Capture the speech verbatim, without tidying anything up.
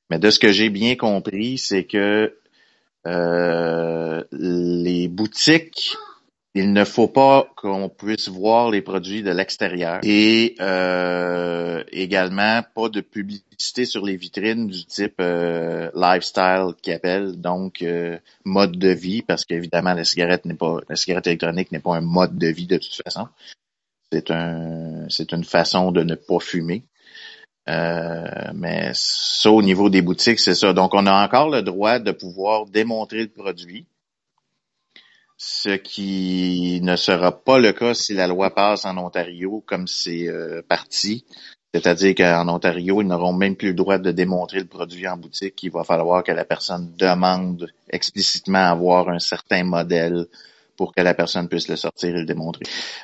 Mais de ce que j'ai bien compris, c'est que euh, les boutiques, il ne faut pas qu'on puisse voir les produits de l'extérieur et euh, également pas de publicité sur les vitrines du type euh, lifestyle qu'ils appellent, donc euh, mode de vie, parce qu'évidemment la cigarette n'est pas la cigarette électronique n'est pas un mode de vie de toute façon. C'est un c'est une façon de ne pas fumer. Euh, mais ça, au niveau des boutiques, c'est ça. Donc, on a encore le droit de pouvoir démontrer le produit, ce qui ne sera pas le cas si la loi passe en Ontario comme c'est euh, parti. C'est-à-dire qu'en Ontario, ils n'auront même plus le droit de démontrer le produit en boutique. Il va falloir que la personne demande explicitement à avoir un certain modèle pour que la personne puisse le sortir et le démontrer.